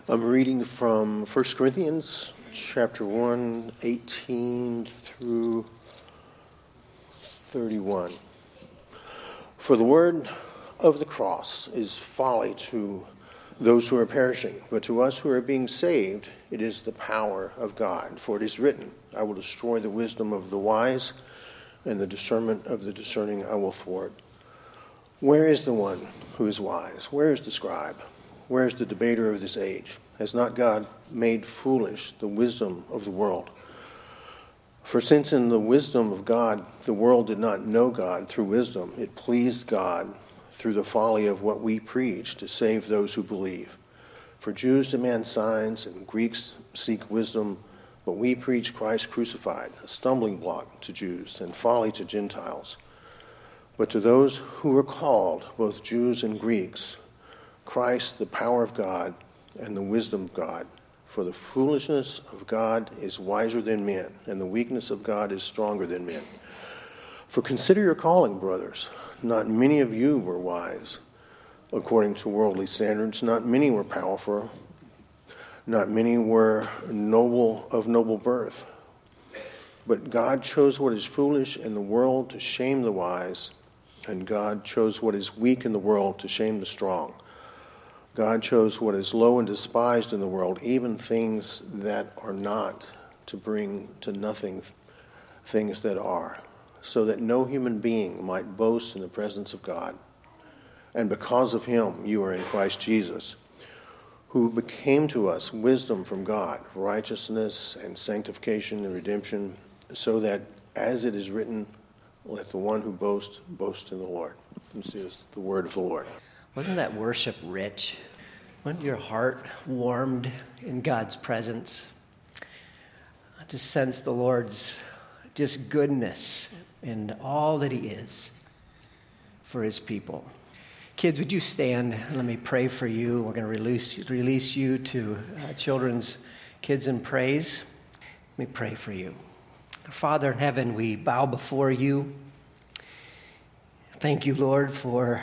I'm reading from 1 Corinthians chapter 1, 18 through 31. For the word of the cross is folly to those who are perishing, but to us who are being saved, it is the power of God. For it is written, I will destroy the wisdom of the wise, and the discernment of the discerning I will thwart. Where is the one who is wise? Where is the scribe? Where is the debater of this age? Has not God made foolish the wisdom of the world? For since in the wisdom of God the world did not know God through wisdom, it pleased God through the folly of what we preach to save those who believe. For Jews demand signs and Greeks seek wisdom, but we preach Christ crucified, a stumbling block to Jews and folly to Gentiles. But to those who are called, both Jews and Greeks, Christ, the power of God and the wisdom of God. For the foolishness of God is wiser than men, and the weakness of God is stronger than men. For consider your calling, brothers. Not many of you were wise, according to worldly standards. Not many were powerful. Not many were of noble birth. But God chose what is foolish in the world to shame the wise, and God chose what is weak in the world to shame the strong. God chose what is low and despised in the world, even things that are not, to bring to nothing things that are, so that no human being might boast in the presence of God. And because of him you are in Christ Jesus, who became to us wisdom from God, righteousness and sanctification and redemption, so that, as it is written, let the one who boasts, boast in the Lord. This is the word of the Lord. Wasn't that worship rich? Wasn't your heart warmed in God's presence? I just sense the Lord's just goodness and all that he is for his people. Kids, would you stand and let me pray for you? We're going to release you to children's Kids in Praise. Let me pray for you. Father in heaven, we bow before you. Thank you, Lord, for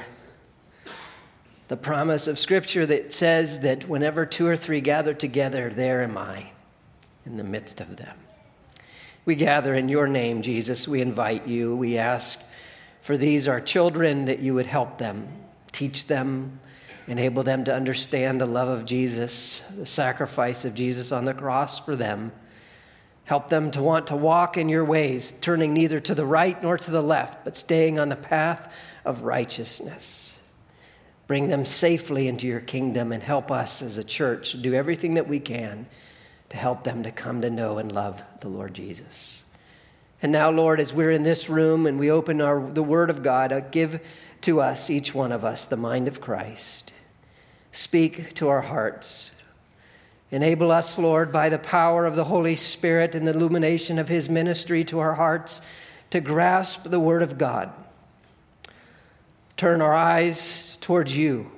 the promise of Scripture that says that whenever two or three gather together, there am I in the midst of them. We gather in your name, Jesus. We invite you. We ask for these, our children, that you would help them, teach them, enable them to understand the love of Jesus, the sacrifice of Jesus on the cross for them. Help them to want to walk in your ways, turning neither to the right nor to the left, but staying on the path of righteousness. Bring them safely into your kingdom and help us as a church to do everything that we can to help them to come to know and love the Lord Jesus. And now, Lord, as we're in this room and we open the Word of God, give to us, each one of us, the mind of Christ. Speak to our hearts. Enable us, Lord, by the power of the Holy Spirit and the illumination of his ministry to our hearts, to grasp the Word of God. Turn our eyes towards you.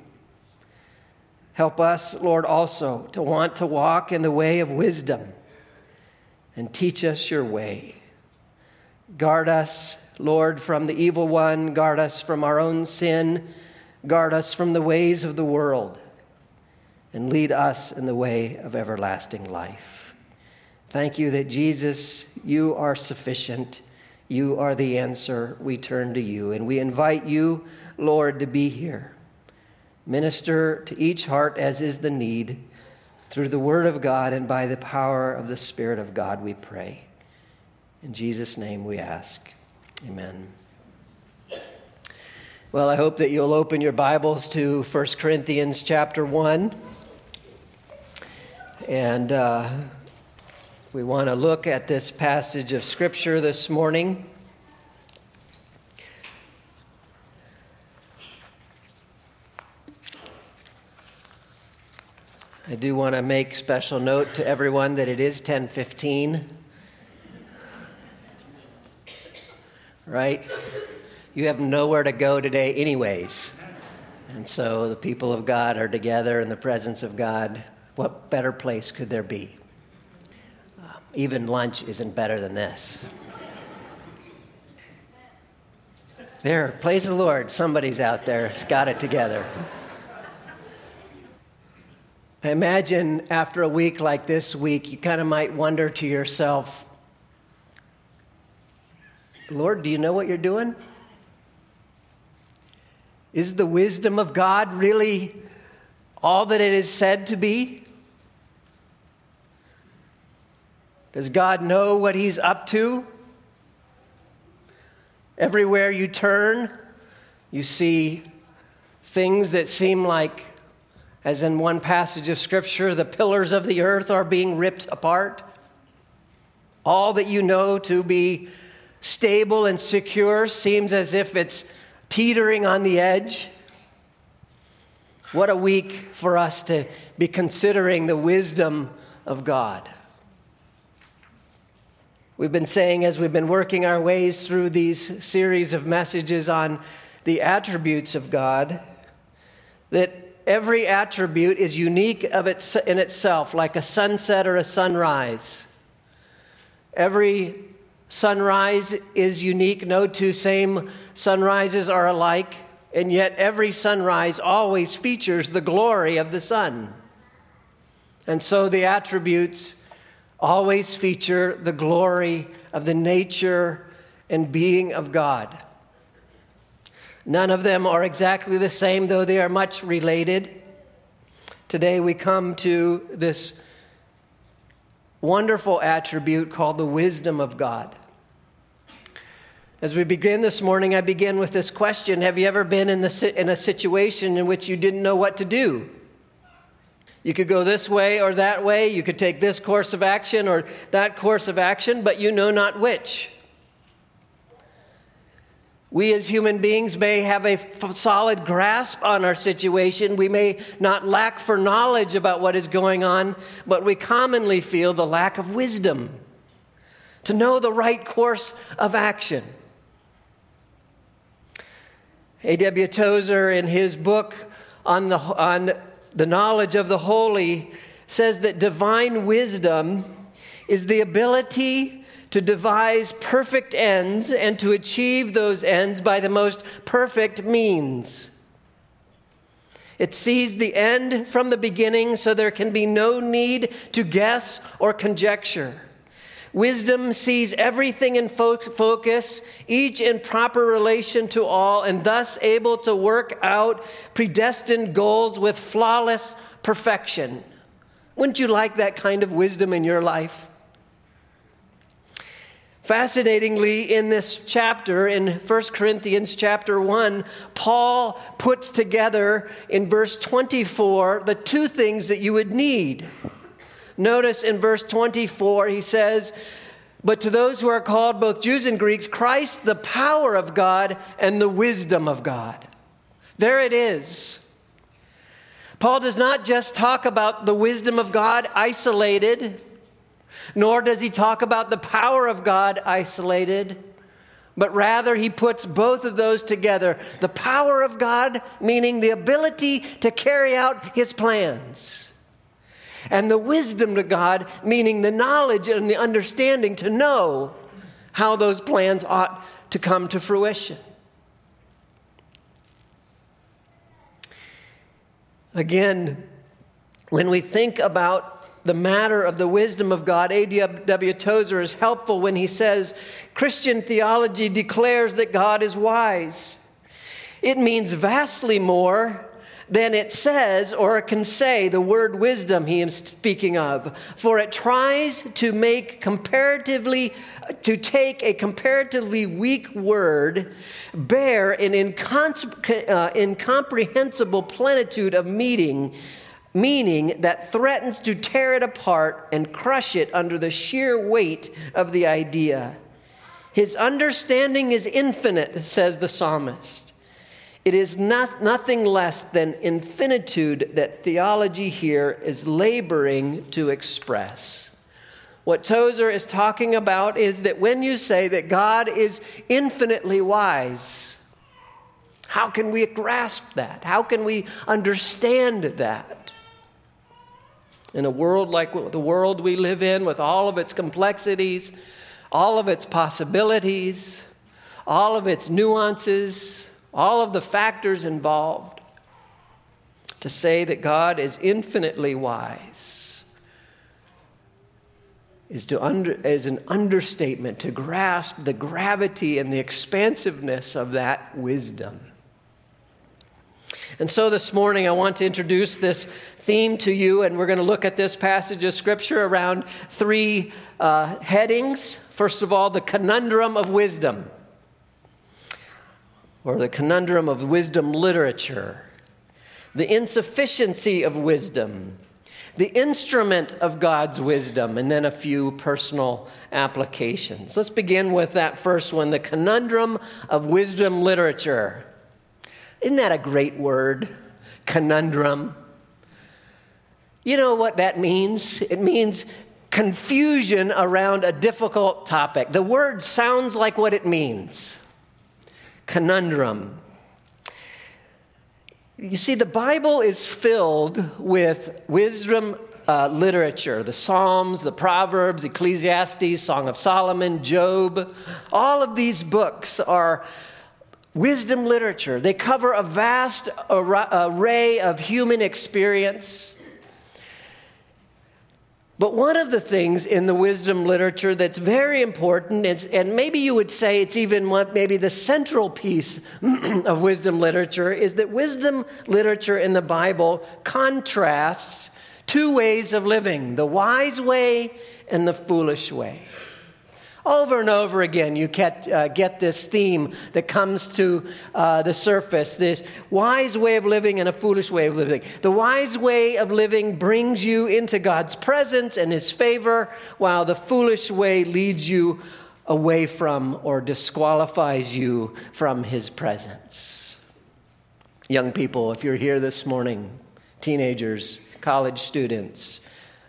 Help us, Lord, also to want to walk in the way of wisdom and teach us your way. Guard us, Lord, from the evil one. Guard us from our own sin. Guard us from the ways of the world. And lead us in the way of everlasting life. Thank you that, Jesus, you are sufficient. You are the answer. We turn to you, and we invite you, Lord, to be here. Minister to each heart as is the need. Through the Word of God and by the power of the Spirit of God, we pray. In Jesus' name we ask. Amen. Well, I hope that you'll open your Bibles to 1 Corinthians chapter 1. And we want to look at this passage of Scripture this morning. I do want to make special note to everyone that it is 10:15. Right? You have nowhere to go today anyways. And so the people of God are together in the presence of God. What better place could there be? Even lunch isn't better than this. There, praise the Lord. Somebody's out there has got it together. I imagine after a week like this week, you kind of might wonder to yourself, Lord, do you know what you're doing? Is the wisdom of God really all that it is said to be? Does God know what he's up to? Everywhere you turn, you see things that seem like, as in one passage of Scripture, the pillars of the earth are being ripped apart. All that you know to be stable and secure seems as if it's teetering on the edge. What a week for us to be considering the wisdom of God. We've been saying, as we've been working our ways through these series of messages on the attributes of God, that every attribute is unique in itself, like a sunset or a sunrise. Every sunrise is unique. No two same sunrises are alike, and yet every sunrise always features the glory of the sun. And so the attributes always feature the glory of the nature and being of God. None of them are exactly the same, though they are much related. Today we come to this wonderful attribute called the wisdom of God. As we begin this morning, I begin with this question. Have you ever been in a situation in which you didn't know what to do? You could go this way or that way. You could take this course of action or that course of action, but you know not which. We as human beings may have a solid grasp on our situation. We may not lack for knowledge about what is going on, but we commonly feel the lack of wisdom to know the right course of action. A.W. Tozer, in his book on the knowledge of the holy, says that divine wisdom is the ability to devise perfect ends and to achieve those ends by the most perfect means. It sees the end from the beginning, so there can be no need to guess or conjecture. Wisdom sees everything in focus, each in proper relation to all, and thus able to work out predestined goals with flawless perfection. Wouldn't you like that kind of wisdom in your life? Fascinatingly, in this chapter, in 1 Corinthians chapter 1, Paul puts together in verse 24 the two things that you would need. Notice in verse 24, he says, "But to those who are called, both Jews and Greeks, Christ, the power of God and the wisdom of God." There it is. Paul does not just talk about the wisdom of God isolated, nor does he talk about the power of God isolated, but rather he puts both of those together. The power of God, meaning the ability to carry out his plans. And the wisdom of God, meaning the knowledge and the understanding to know how those plans ought to come to fruition. Again, when we think about the matter of the wisdom of God, A.W. Tozer is helpful when he says, Christian theology declares that God is wise. It means vastly more than it says or can say the word wisdom he is speaking of. For it tries to take a comparatively weak word, bear an incomprehensible plenitude of meaning that threatens to tear it apart and crush it under the sheer weight of the idea. His understanding is infinite, says the psalmist. It is nothing less than infinitude that theology here is laboring to express. What Tozer is talking about is that when you say that God is infinitely wise, how can we grasp that? How can we understand that? In a world like the world we live in, with all of its complexities, all of its possibilities, all of its nuances, all of the factors involved, To say that God is infinitely wise is an understatement to grasp the gravity and the expansiveness of that wisdom. And so this morning I want to introduce this theme to you, and we're going to look at this passage of Scripture around three headings. First of all, the conundrum of wisdom, or the conundrum of wisdom literature, the insufficiency of wisdom, the instrument of God's wisdom, and then a few personal applications. Let's begin with that first one, the conundrum of wisdom literature. Isn't that a great word? Conundrum. You know what that means? It means confusion around a difficult topic. The word sounds like what it means. Conundrum. You see, the Bible is filled with wisdom literature. The Psalms, the Proverbs, Ecclesiastes, Song of Solomon, Job. All of these books are wisdom literature. They cover a vast array of human experience. But one of the things in the wisdom literature that's very important, and maybe you would say it's even maybe the central piece of wisdom literature, is that wisdom literature in the Bible contrasts two ways of living, the wise way and the foolish way. Over and over again, you get this theme that comes to the surface, this wise way of living and a foolish way of living. The wise way of living brings you into God's presence and His favor, while the foolish way leads you away from or disqualifies you from His presence. Young people, if you're here this morning, teenagers, college students,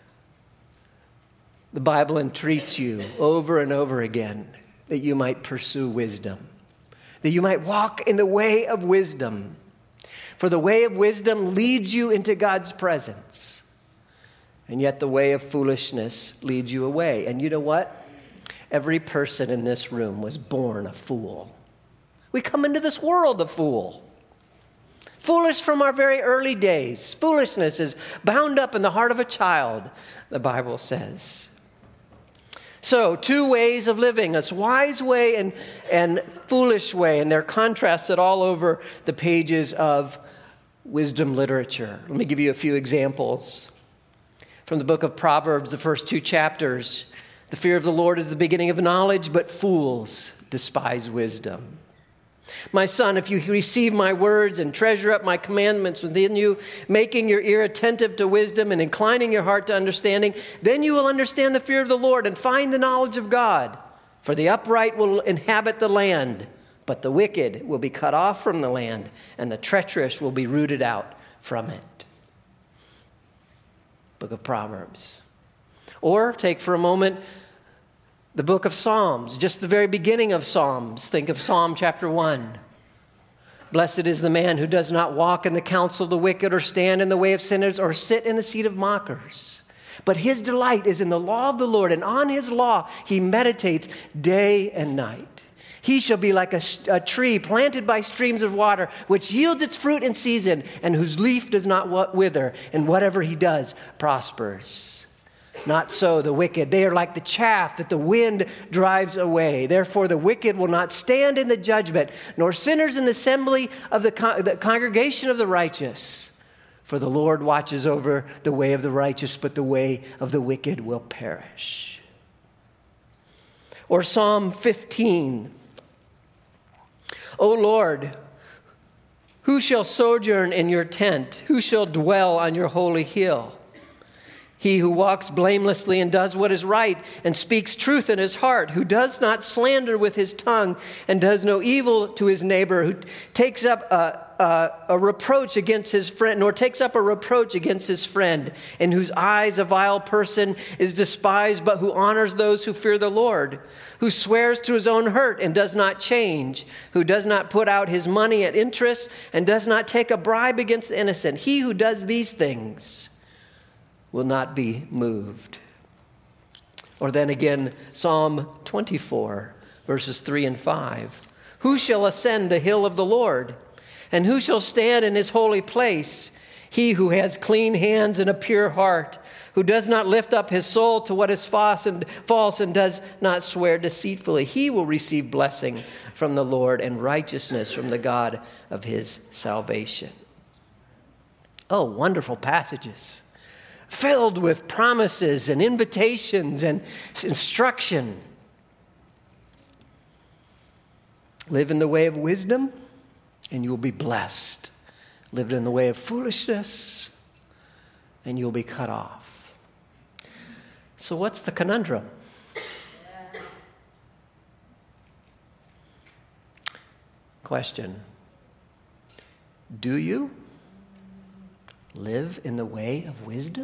the Bible entreats you over and over again that you might pursue wisdom, that you might walk in the way of wisdom. For the way of wisdom leads you into God's presence, and yet the way of foolishness leads you away. And you know what? Every person in this room was born a fool. We come into this world a fool. Foolish from our very early days. Foolishness is bound up in the heart of a child, the Bible says. So, two ways of living, a wise way and foolish way, and they're contrasted all over the pages of wisdom literature. Let me give you a few examples. From the book of Proverbs, the first two chapters, the fear of the Lord is the beginning of knowledge, but fools despise wisdom. My son, if you receive my words and treasure up my commandments within you, making your ear attentive to wisdom and inclining your heart to understanding, then you will understand the fear of the Lord and find the knowledge of God. For the upright will inhabit the land, but the wicked will be cut off from the land, and the treacherous will be rooted out from it. Book of Proverbs. Or take for a moment the book of Psalms, just the very beginning of Psalms. Think of Psalm chapter 1. Blessed is the man who does not walk in the counsel of the wicked, or stand in the way of sinners, or sit in the seat of mockers. But his delight is in the law of the Lord, and on his law he meditates day and night. He shall be like a tree planted by streams of water, which yields its fruit in season, and whose leaf does not wither, and whatever he does prospers. Not so the wicked. They are like the chaff that the wind drives away. Therefore the wicked will not stand in the judgment, nor sinners in the assembly of the congregation of the righteous. For the Lord watches over the way of the righteous, but the way of the wicked will perish. Or Psalm 15. O Lord, who shall sojourn in your tent? Who shall dwell on your holy hill? He who walks blamelessly and does what is right and speaks truth in his heart, who does not slander with his tongue and does no evil to his neighbor, who takes up a reproach against his friend, nor takes up a reproach against his friend, in whose eyes a vile person is despised, but who honors those who fear the Lord, who swears to his own hurt and does not change, who does not put out his money at interest and does not take a bribe against the innocent. He who does these things will not be moved. Or then again, Psalm 24, verses 3 and 5. Who shall ascend the hill of the Lord? And who shall stand in his holy place? He who has clean hands and a pure heart, who does not lift up his soul to what is false and does not swear deceitfully, he will receive blessing from the Lord and righteousness from the God of his salvation. Oh, wonderful passages, filled with promises and invitations and instruction. Live in the way of wisdom, and you will be blessed. Live in the way of foolishness, and you'll be cut off. So what's the conundrum? Question. Do you live in the way of wisdom?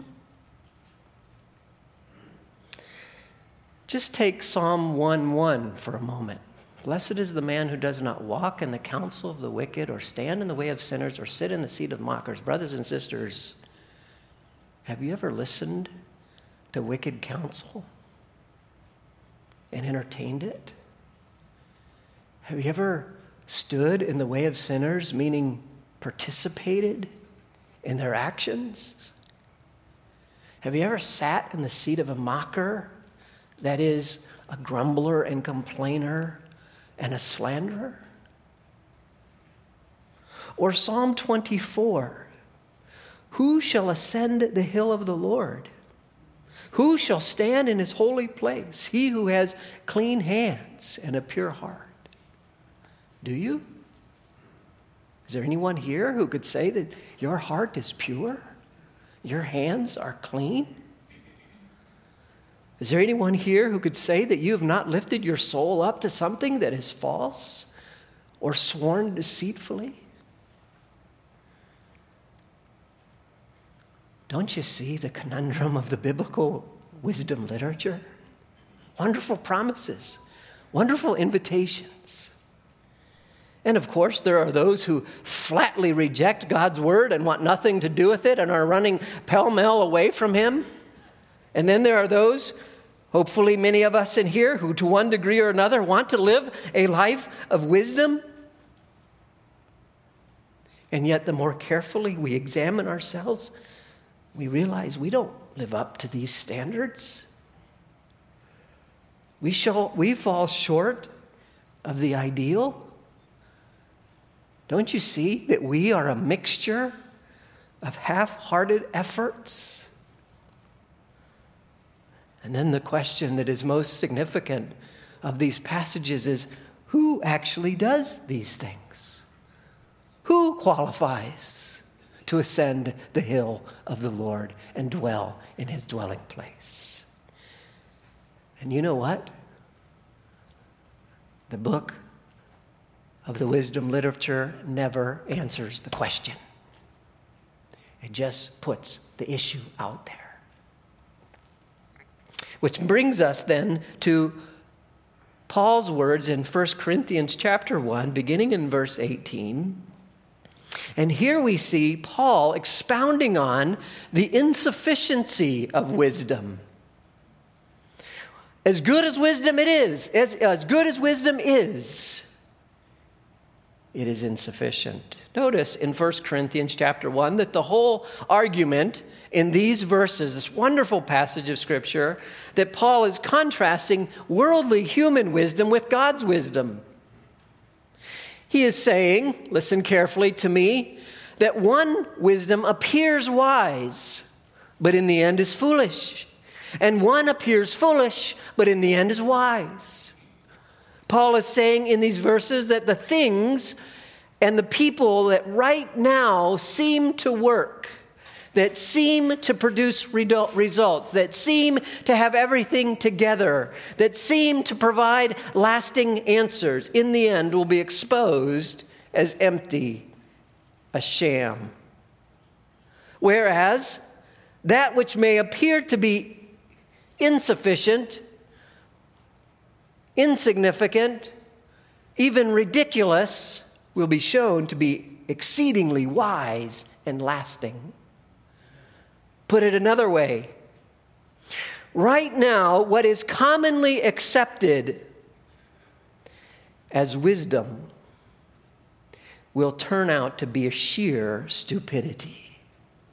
Just take Psalm 1:1 for a moment. Blessed is the man who does not walk in the counsel of the wicked, or stand in the way of sinners, or sit in the seat of mockers. Brothers and sisters, have you ever listened to wicked counsel and entertained it? Have you ever stood in the way of sinners, meaning participated in their actions? Have you ever sat in the seat of a mocker, that is, a grumbler and complainer and a slanderer? Or Psalm 24, who shall ascend the hill of the Lord? Who shall stand in his holy place? He who has clean hands and a pure heart. Do you? Is there anyone here who could say that your heart is pure? Your hands are clean? Is there anyone here who could say that you have not lifted your soul up to something that is false or sworn deceitfully? Don't you see the conundrum of the biblical wisdom literature? Wonderful promises, wonderful invitations. And of course, there are those who flatly reject God's word and want nothing to do with it and are running pell-mell away from him. And then there are those, hopefully many of us in here, who to one degree or another want to live a life of wisdom. And yet the more carefully we examine ourselves, we realize we don't live up to these standards. We fall short of the ideal. Don't you see that we are a mixture of half-hearted efforts? And then the question that is most significant of these passages is, who actually does these things? Who qualifies to ascend the hill of the Lord and dwell in his dwelling place? And you know what? The book of the wisdom literature never answers the question. It just puts the issue out there. Which brings us then to Paul's words in 1 Corinthians chapter 1, beginning in verse 18. And here we see Paul expounding on the insufficiency of wisdom. As good as wisdom it is, as good as wisdom is, it is insufficient. Notice in 1 Corinthians chapter 1 that the whole argument in these verses, this wonderful passage of Scripture, that Paul is contrasting worldly human wisdom with God's wisdom. He is saying, listen carefully to me, that one wisdom appears wise, but in the end is foolish. And one appears foolish, but in the end is wise. Paul is saying in these verses that the things and the people that right now seem to work, that seem to produce results, that seem to have everything together, that seem to provide lasting answers, in the end will be exposed as empty, a sham. Whereas that which may appear to be insufficient, insignificant, even ridiculous, will be shown to be exceedingly wise and lasting. Put it another way, right now, what is commonly accepted as wisdom will turn out to be a sheer stupidity.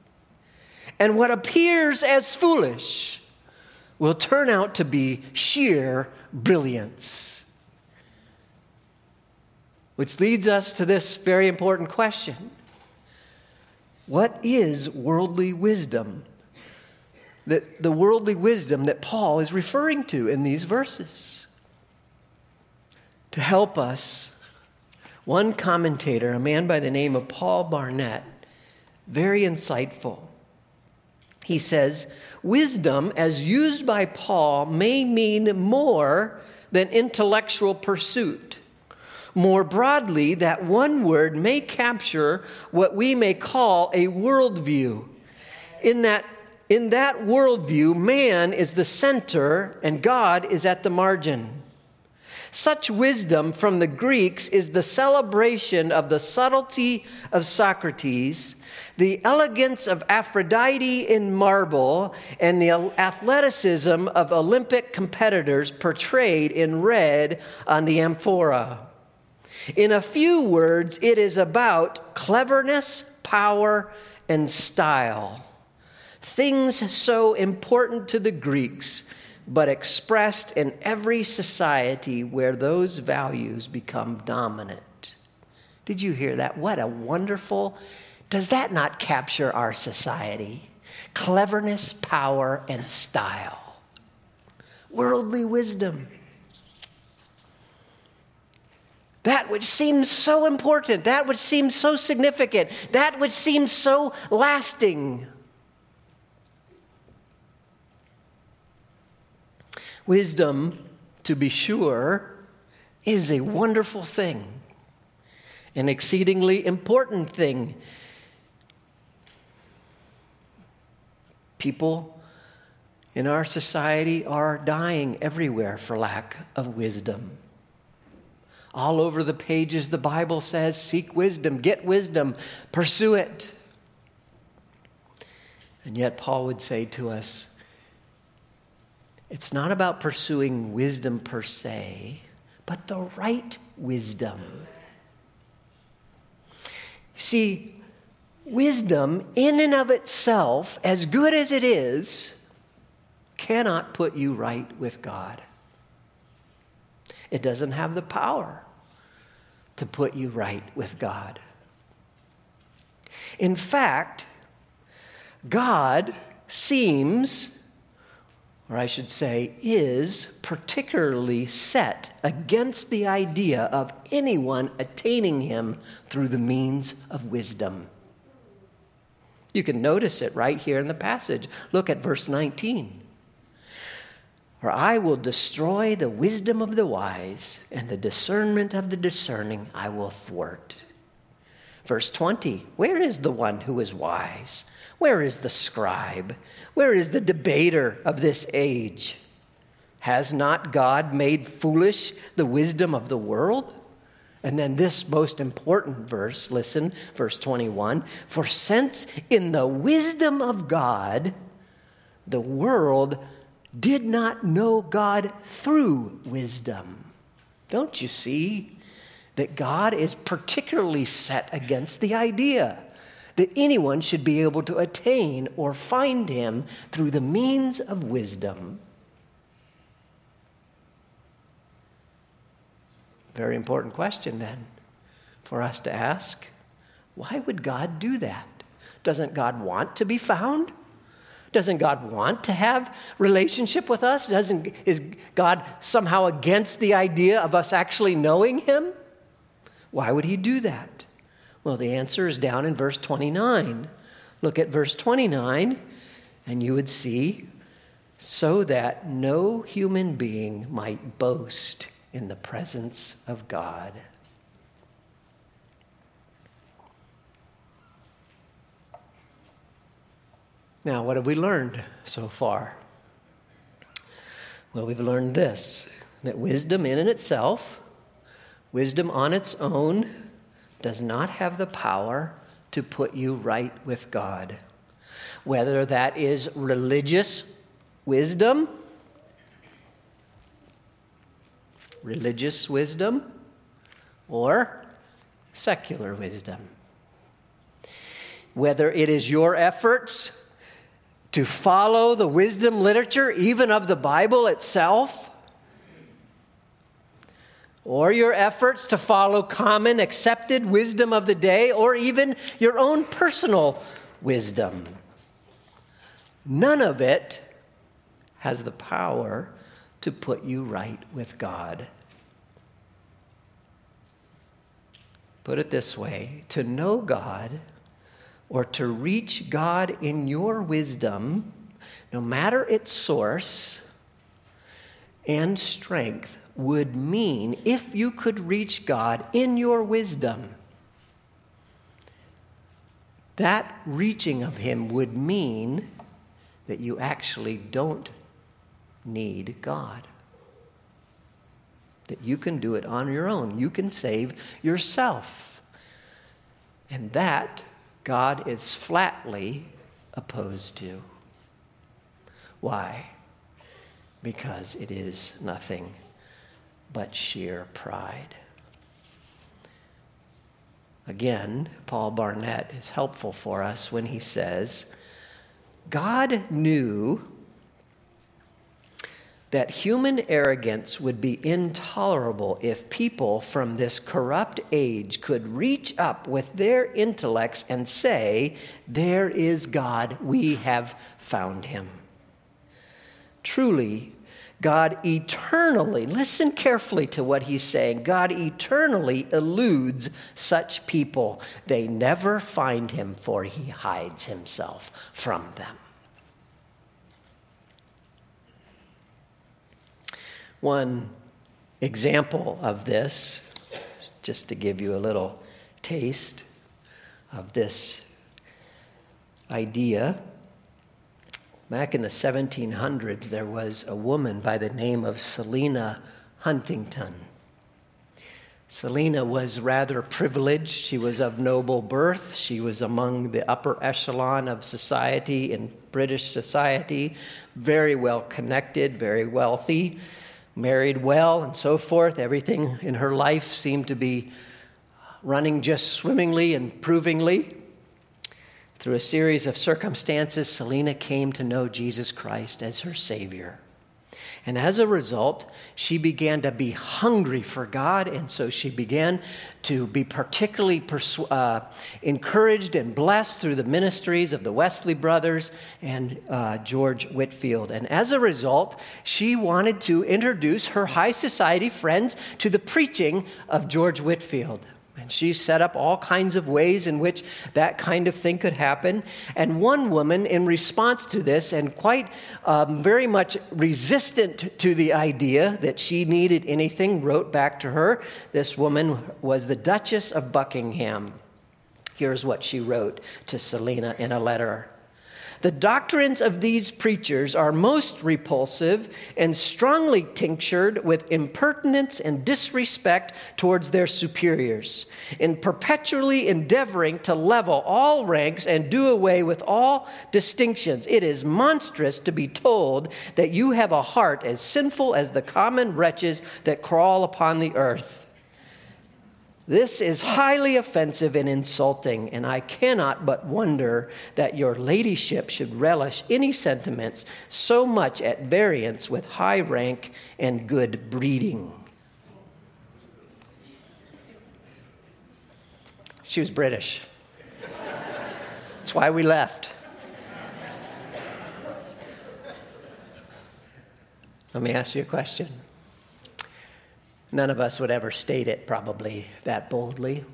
And what appears as foolish will turn out to be sheer brilliance. Which leads us to this very important question. What is worldly wisdom? The worldly wisdom that Paul is referring to in these verses. To help us, one commentator, a man by the name of Paul Barnett, very insightful. He says, wisdom, as used by Paul, may mean more than intellectual pursuit. More broadly, that one word may capture what we may call a worldview. In that worldview, man is the center and God is at the margin. Such wisdom from the Greeks is the celebration of the subtlety of Socrates, the elegance of Aphrodite in marble, and the athleticism of Olympic competitors portrayed in red on the amphora. In a few words, it is about cleverness, power, and style. Things so important to the Greeks, but expressed in every society where those values become dominant. Did you hear that? What a wonderful, does that not capture our society? Cleverness, power, and style. Worldly wisdom. That which seems so important, that which seems so significant, that which seems so lasting. Wisdom, to be sure, is a wonderful thing, an exceedingly important thing. People in our society are dying everywhere for lack of wisdom. All over the pages, the Bible says, seek wisdom, get wisdom, pursue it. And yet Paul would say to us, it's not about pursuing wisdom per se, but the right wisdom. See, wisdom in and of itself, as good as it is, cannot put you right with God. It doesn't have the power to put you right with God. In fact, God seems, or I should say, is particularly set against the idea of anyone attaining him through the means of wisdom. You can notice it right here in the passage. Look at verse 19. For I will destroy the wisdom of the wise, and the discernment of the discerning I will thwart. Verse 20, where is the one who is wise? Where is the scribe? Where is the debater of this age? Has not God made foolish the wisdom of the world? And then this most important verse, listen, verse 21. For since in the wisdom of God, the world did not know God through wisdom. Don't you see that God is particularly set against the idea that anyone should be able to attain or find him through the means of wisdom? Very important question then for us to ask. Why would God do that? Doesn't God want to be found? Doesn't God want to have relationship with us? Is God somehow against the idea of us actually knowing him? Why would he do that? Well, the answer is down in verse 29. Look at verse 29, and you would see, so that no human being might boast in the presence of God. Now, what have we learned so far? Well, we've learned this, that wisdom in and itself, wisdom on its own, does not have the power to put you right with God. Whether that is religious wisdom, or secular wisdom. Whether it is your efforts to follow the wisdom literature, even of the Bible itself, or your efforts to follow common accepted wisdom of the day, or even your own personal wisdom. None of it has the power to put you right with God. Put it this way, to know God or to reach God in your wisdom, no matter its source and strength, would mean, if you could reach God in your wisdom, that reaching of Him would mean that you actually don't need God. That you can do it on your own. You can save yourself. And that God is flatly opposed to. Why? Because it is nothing but sheer pride. Again, Paul Barnett is helpful for us when he says, God knew that human arrogance would be intolerable if people from this corrupt age could reach up with their intellects and say, there is God, we have found him. Truly, God eternally, listen carefully to what he's saying, God eternally eludes such people. They never find him, for he hides himself from them. One example of this, just to give you a little taste of this idea, back in the 1700s, there was a woman by the name of Selina Huntington. Selina was rather privileged. She was of noble birth. She was among the upper echelon of society in British society, very well connected, very wealthy, married well, and so forth. Everything in her life seemed to be running just swimmingly and provingly. Through a series of circumstances, Selina came to know Jesus Christ as her Savior. And as a result, she began to be hungry for God, and so she began to be particularly encouraged and blessed through the ministries of the Wesley brothers and George Whitefield. And as a result, she wanted to introduce her high society friends to the preaching of George Whitefield. And she set up all kinds of ways in which that kind of thing could happen. And one woman, in response to this, and quite very much resistant to the idea that she needed anything, wrote back to her. This woman was the Duchess of Buckingham. Here's what she wrote to Selina in a letter. The doctrines of these preachers are most repulsive and strongly tinctured with impertinence and disrespect towards their superiors, in perpetually endeavoring to level all ranks and do away with all distinctions. It is monstrous to be told that you have a heart as sinful as the common wretches that crawl upon the earth. This is highly offensive and insulting, and I cannot but wonder that your ladyship should relish any sentiments so much at variance with high rank and good breeding. She was British. That's why we left. Let me ask you a question. None of us would ever state it probably that boldly.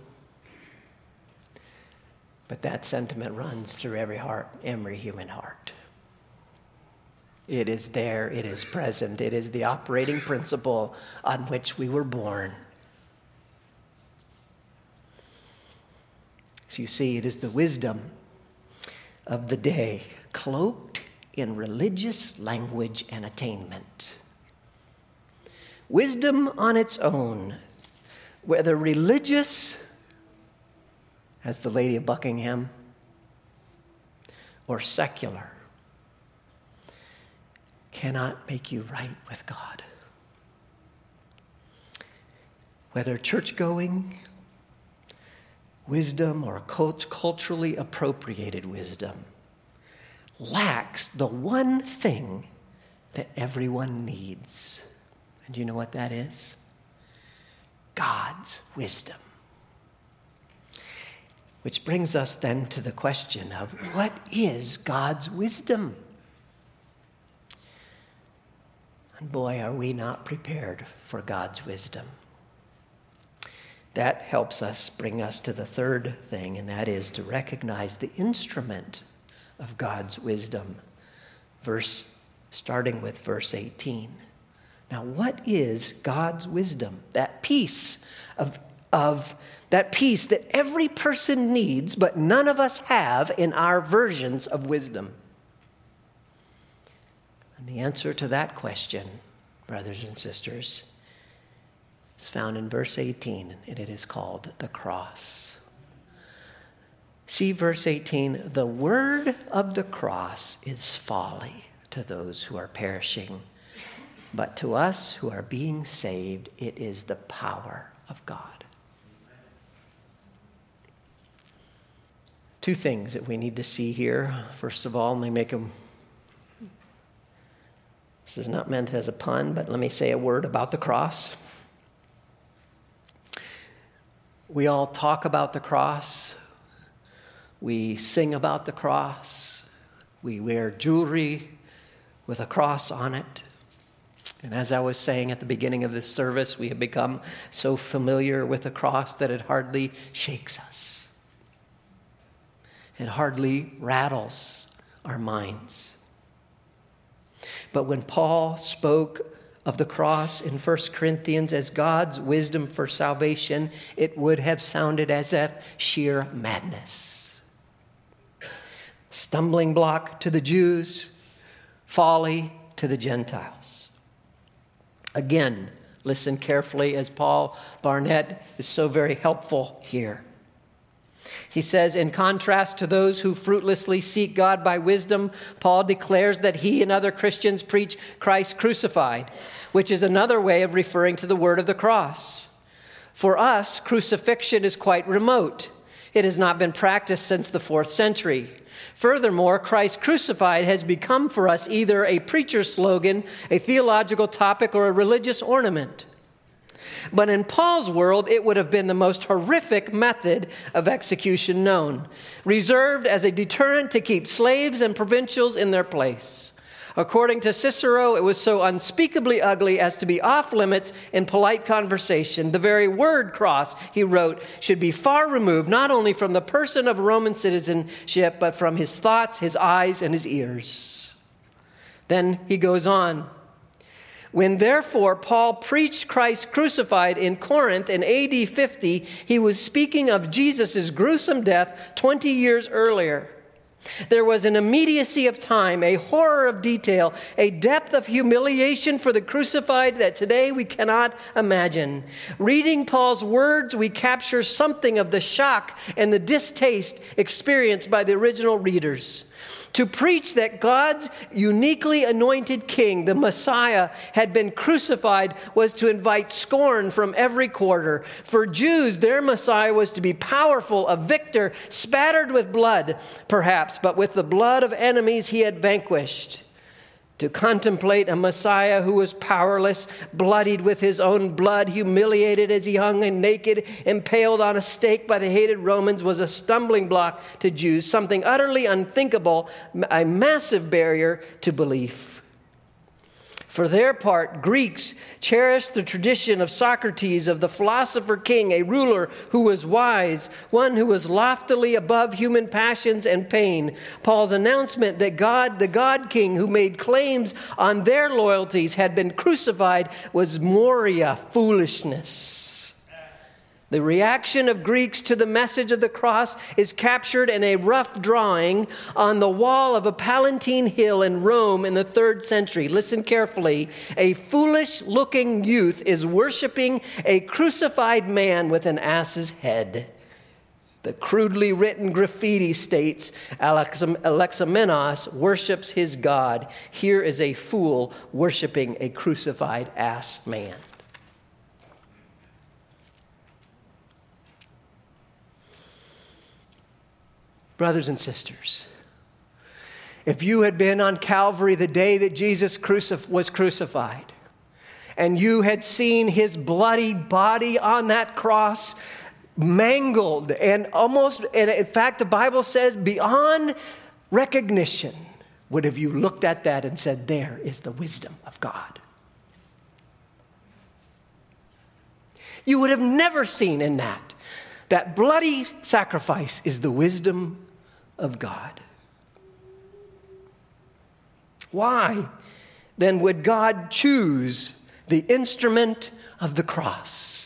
But that sentiment runs through every heart, every human heart. It is there, it is present, it is the operating principle on which we were born. So you see, it is the wisdom of the day, cloaked in religious language and attainment. Wisdom on its own, whether religious, as the Lady of Buckingham, or secular, cannot make you right with God. Whether church-going wisdom or culturally appropriated wisdom, lacks the one thing that everyone needs. And you know what that is? God's wisdom. Which brings us then to the question of, what is God's wisdom? And boy, are we not prepared for God's wisdom. That helps us bring us to the third thing, and that is to recognize the instrument of God's wisdom. Starting with verse 18. Now, what is God's wisdom? That peace that peace that every person needs, but none of us have in our versions of wisdom. And the answer to that question, brothers and sisters, is found in verse 18, and it is called the cross. See verse 18, the word of the cross is folly to those who are perishing, but to us who are being saved, it is the power of God. Two things that we need to see here. First of all, let me make them. This is not meant as a pun, but let me say a word about the cross. We all talk about the cross. We sing about the cross. We wear jewelry with a cross on it. And as I was saying at the beginning of this service, we have become so familiar with the cross that it hardly shakes us. It hardly rattles our minds. But when Paul spoke of the cross in 1 Corinthians as God's wisdom for salvation, it would have sounded as if sheer madness. Stumbling block to the Jews, folly to the Gentiles. Again, listen carefully as Paul Barnett is so very helpful here. He says, in contrast to those who fruitlessly seek God by wisdom, Paul declares that he and other Christians preach Christ crucified, which is another way of referring to the word of the cross. For us, crucifixion is quite remote. It has not been practiced since the 4th century. Furthermore, Christ crucified has become for us either a preacher's slogan, a theological topic, or a religious ornament. But in Paul's world, it would have been the most horrific method of execution known, reserved as a deterrent to keep slaves and provincials in their place. According to Cicero, it was so unspeakably ugly as to be off limits in polite conversation. The very word cross, he wrote, should be far removed not only from the person of Roman citizenship, but from his thoughts, his eyes, and his ears. Then he goes on. When therefore Paul preached Christ crucified in Corinth in AD 50, he was speaking of Jesus' gruesome death 20 years earlier. There was an immediacy of time, a horror of detail, a depth of humiliation for the crucified that today we cannot imagine. Reading Paul's words, we capture something of the shock and the distaste experienced by the original readers. To preach that God's uniquely anointed king, the Messiah, had been crucified was to invite scorn from every quarter. For Jews, their Messiah was to be powerful, a victor, spattered with blood, perhaps, but with the blood of enemies he had vanquished. To contemplate a Messiah who was powerless, bloodied with his own blood, humiliated as he hung and naked, impaled on a stake by the hated Romans, was a stumbling block to Jews, something utterly unthinkable, a massive barrier to belief. For their part, Greeks cherished the tradition of Socrates, of the philosopher king, a ruler who was wise, one who was loftily above human passions and pain. Paul's announcement that God, the God King who made claims on their loyalties, had been crucified was moria, foolishness. The reaction of Greeks to the message of the cross is captured in a rough drawing on the wall of a Palatine hill in Rome in the 3rd century. Listen carefully. A foolish-looking youth is worshiping a crucified man with an ass's head. The crudely written graffiti states, Alexamenos worships his God. Here is a fool worshiping a crucified ass man. Brothers and sisters, if you had been on Calvary the day that Jesus was crucified, and you had seen his bloody body on that cross, mangled and in fact, the Bible says beyond recognition, would have you looked at that and said, there is the wisdom of God. You would have never seen in that bloody sacrifice is the wisdom of God. Why then would God choose the instrument of the cross?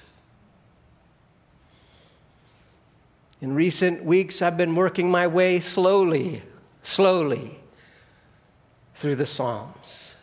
In recent weeks, I've been working my way slowly through the Psalms.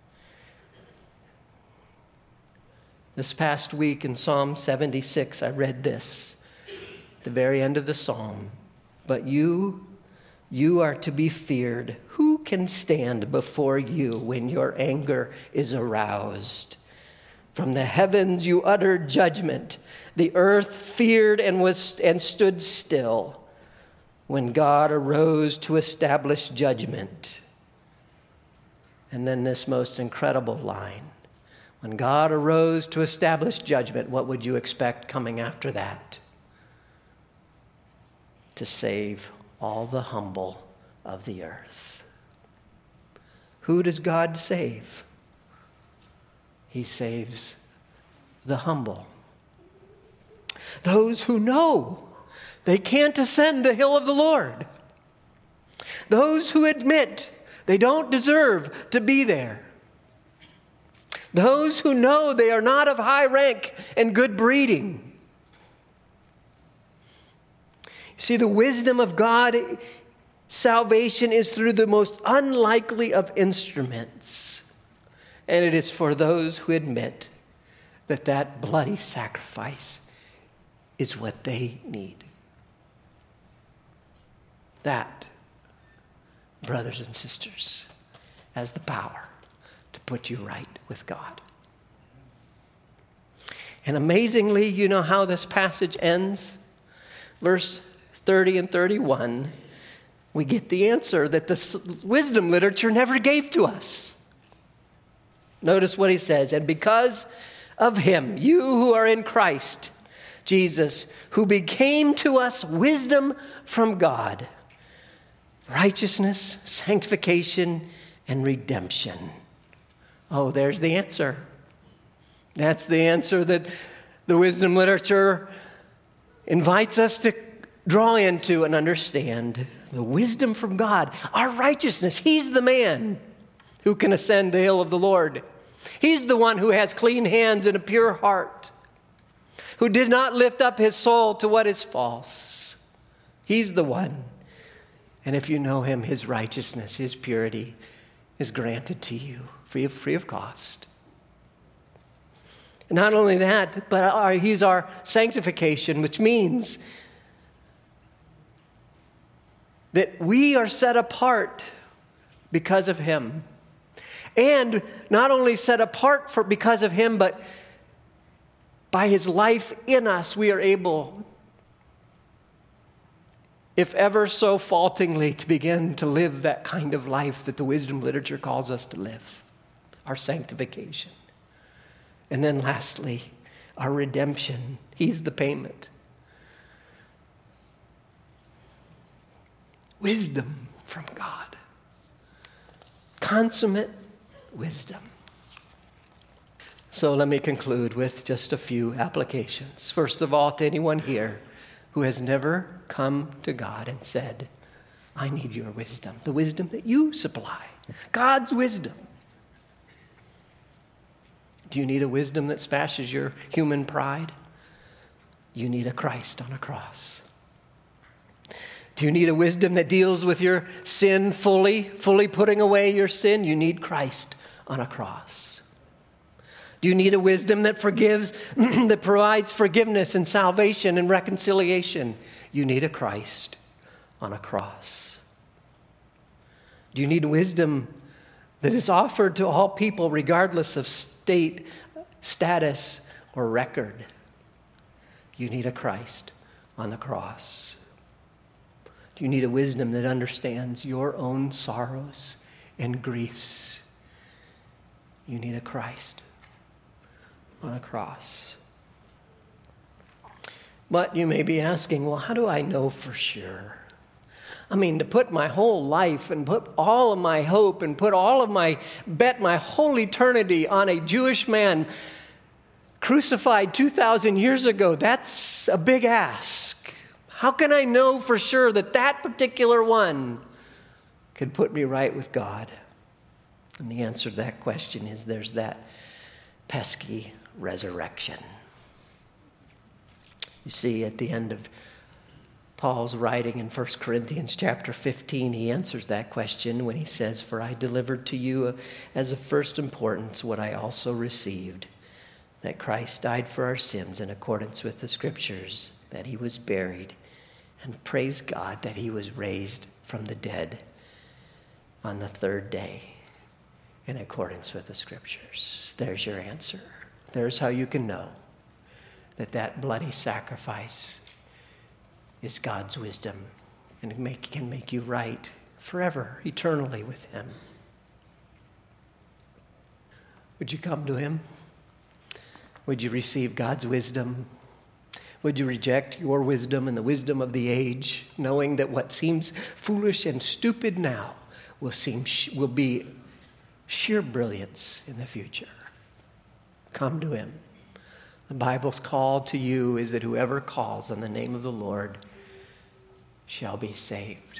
This past week in Psalm 76, I read this at the very end of the psalm. But you are to be feared. Who can stand before you when your anger is aroused? From the heavens you uttered judgment. The earth feared and stood still when God arose to establish judgment. And then this most incredible line. When God arose to establish judgment, what would you expect coming after that? To save all the humble of the earth. Who does God save? He saves the humble. Those who know they can't ascend the hill of the Lord. Those who admit they don't deserve to be there. Those who know they are not of high rank and good breeding. See, the wisdom of God, salvation is through the most unlikely of instruments. And it is for those who admit that bloody sacrifice is what they need. That, brothers and sisters, has the power to put you right with God. And amazingly, you know how this passage ends? Verse 30 and 31, we get the answer that the wisdom literature never gave to us. Notice what he says, and because of him, you who are in Christ Jesus, who became to us wisdom from God, righteousness, sanctification, and redemption. Oh, there's the answer. That's the answer that the wisdom literature invites us to draw into and understand. The wisdom from God, our righteousness. He's the man who can ascend the hill of the Lord. He's the one who has clean hands and a pure heart, who did not lift up his soul to what is false. He's the one. And if you know him, his righteousness, his purity is granted to you free of cost. And not only that, but he's our sanctification, which means that we are set apart because of him. And not only set apart because of him, but by his life in us, we are able, if ever so faultingly, to begin to live that kind of life that the wisdom literature calls us to live, our sanctification. And then lastly, our redemption. He's the payment. Wisdom from God. Consummate wisdom. So let me conclude with just a few applications. First of all, to anyone here who has never come to God and said, I need your wisdom, the wisdom that you supply, God's wisdom. Do you need a wisdom that smashes your human pride? You need a Christ on a cross. Do you need a wisdom that deals with your sin fully putting away your sin? You need Christ on a cross. Do you need a wisdom that forgives, that provides forgiveness and salvation and reconciliation? You need a Christ on a cross. Do you need wisdom that is offered to all people regardless of state, status, or record? You need a Christ on the cross. Do you need a wisdom that understands your own sorrows and griefs? You need a Christ on a cross. But you may be asking, well, how do I know for sure? I mean, to put my whole life and put all of my hope and put all of my whole eternity on a Jewish man crucified 2,000 years ago, that's a big ask. How can I know for sure that that particular one could put me right with God? And the answer to that question is there's that pesky resurrection. You see, at the end of Paul's writing in 1 Corinthians chapter 15, he answers that question when he says, "For I delivered to you as of first importance what I also received, that Christ died for our sins in accordance with the Scriptures, that he was buried, and praise God that he was raised from the dead on the third day in accordance with the Scriptures." There's your answer. There's how you can know that that bloody sacrifice is God's wisdom and can make you right forever, eternally with him. Would you come to him? Would you receive God's wisdom? Would you reject your wisdom and the wisdom of the age, knowing that what seems foolish and stupid now will be sheer brilliance in the future? Come to him. The Bible's call to you is that whoever calls on the name of the Lord shall be saved.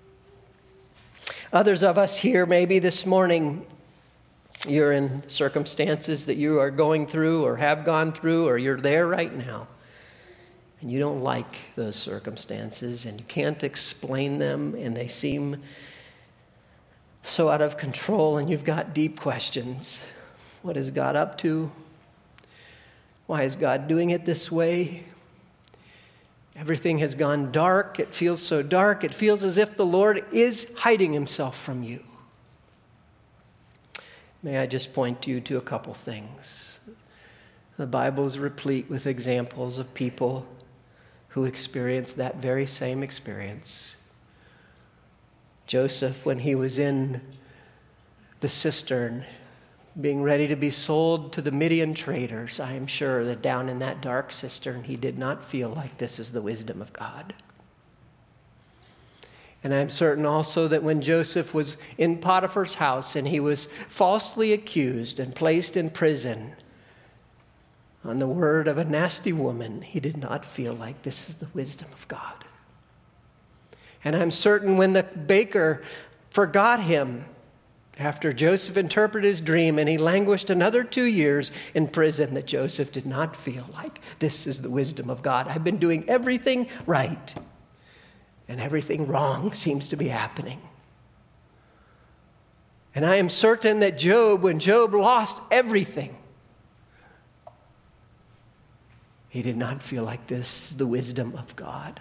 Others of us here, maybe this morning, you're in circumstances that you are going through or have gone through, or you're there right now, and you don't like those circumstances, and you can't explain them, and they seem so out of control, and you've got deep questions. What is God up to? Why is God doing it this way? Everything has gone dark. It feels so dark. It feels as if the Lord is hiding himself from you. May I just point you to a couple things. The Bible is replete with examples of people who experienced that very same experience. Joseph, when he was in the cistern, being ready to be sold to the Midian traders, I am sure that down in that dark cistern, he did not feel like this is the wisdom of God. And I'm certain also that when Joseph was in Potiphar's house and he was falsely accused and placed in prison on the word of a nasty woman, he did not feel like this is the wisdom of God. And I'm certain when the baker forgot him after Joseph interpreted his dream and he languished another 2 years in prison, that Joseph did not feel like this is the wisdom of God. I've been doing everything right, and everything wrong seems to be happening. And I am certain that Job, when Job lost everything, he did not feel like this is the wisdom of God.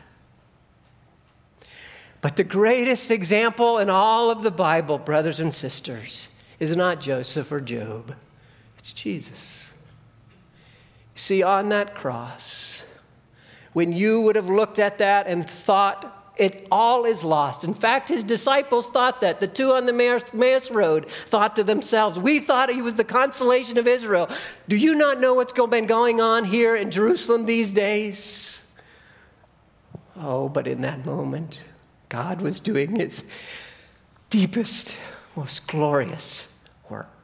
But the greatest example in all of the Bible, brothers and sisters, is not Joseph or Job. It's Jesus. See, on that cross, when you would have looked at that and thought it all is lost. In fact, his disciples thought that. The two on the Emmaus Road thought to themselves, we thought he was the consolation of Israel. Do you not know what's been going on here in Jerusalem these days? Oh, but in that moment, God was doing his deepest, most glorious work.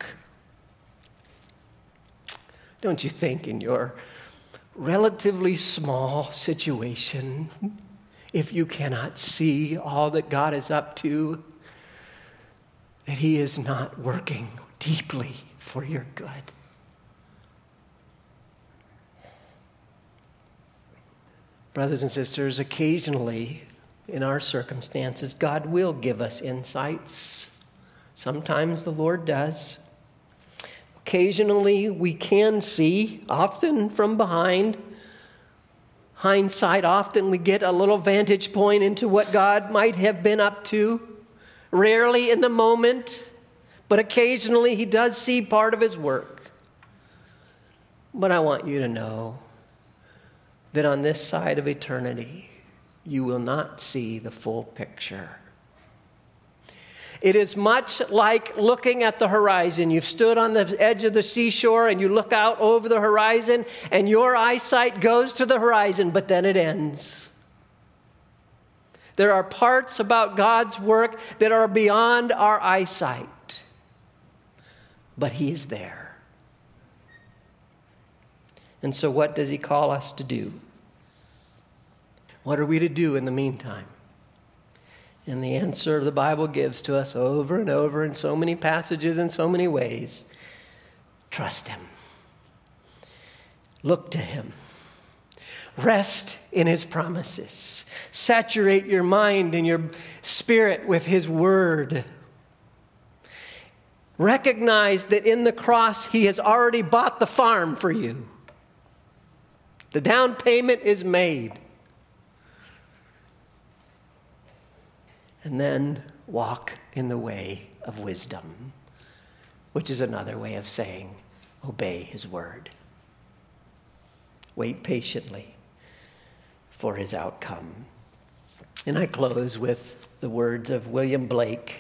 Don't you think in your relatively small situation, if you cannot see all that God is up to, that he is not working deeply for your good? Brothers and sisters, occasionally, in our circumstances, God will give us insights. Sometimes the Lord does. Occasionally we can see, often from behind. Hindsight, often we get a little vantage point into what God might have been up to. Rarely in the moment, but occasionally he does see part of his work. But I want you to know that on this side of eternity, you will not see the full picture. It is much like looking at the horizon. You've stood on the edge of the seashore and you look out over the horizon and your eyesight goes to the horizon, but then it ends. There are parts about God's work that are beyond our eyesight, but He is there. And so what does He call us to do? What are we to do in the meantime? And the answer the Bible gives to us over and over in so many passages in so many ways. Trust Him. Look to Him. Rest in His promises. Saturate your mind and your spirit with His word. Recognize that in the cross He has already bought the farm for you. The down payment is made. And then walk in the way of wisdom, which is another way of saying obey His word. Wait patiently for His outcome. And I close with the words of William Blake,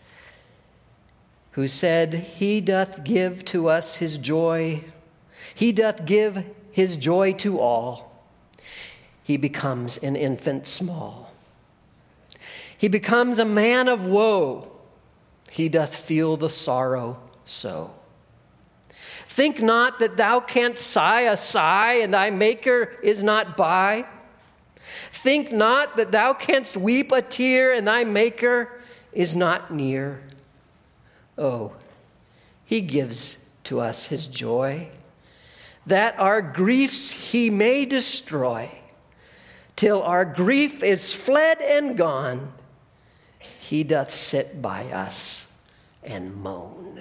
who said, He doth give to us His joy. He doth give His joy to all. He becomes an infant small. He becomes a man of woe. He doth feel the sorrow so. Think not that thou canst sigh a sigh, and thy Maker is not by. Think not that thou canst weep a tear, and thy Maker is not near. Oh, He gives to us His joy, that our griefs He may destroy. Till our grief is fled and gone, He doth sit by us and moan.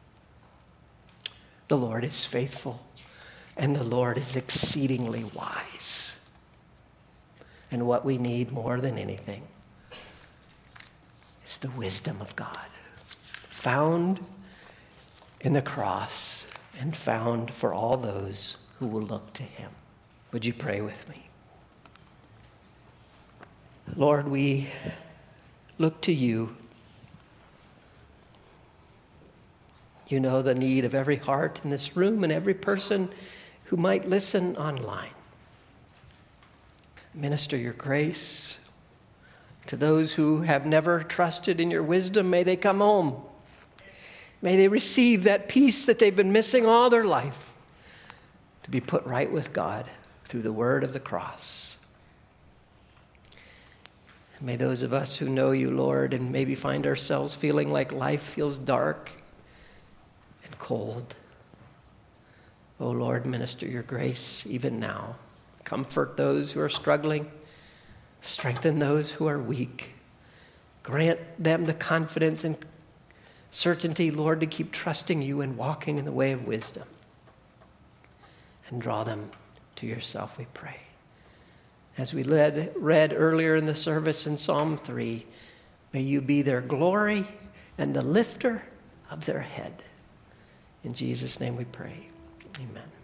The Lord is faithful, and the Lord is exceedingly wise. And what we need more than anything is the wisdom of God, found in the cross and found for all those who will look to Him. Would you pray with me? Lord, we look to You. You know the need of every heart in this room and every person who might listen online. Minister Your grace to those who have never trusted in Your wisdom. May they come home. May they receive that peace that they've been missing all their life, to be put right with God through the word of the cross. And may those of us who know You, Lord, and maybe find ourselves feeling like life feels dark and cold, oh Lord, minister Your grace even now. Comfort those who are struggling. Strengthen those who are weak. Grant them the confidence and certainty, Lord, to keep trusting You and walking in the way of wisdom. And draw them to Yourself, we pray. As we read earlier in the service in Psalm 3, may You be their glory and the lifter of their head. In Jesus' name we pray. Amen.